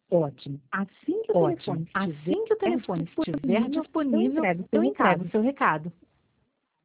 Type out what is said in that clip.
Ótimo. Assim que o Ótimo. telefone Assim que o telefone estiver disponível, eu eu entrego entrego o seu recado.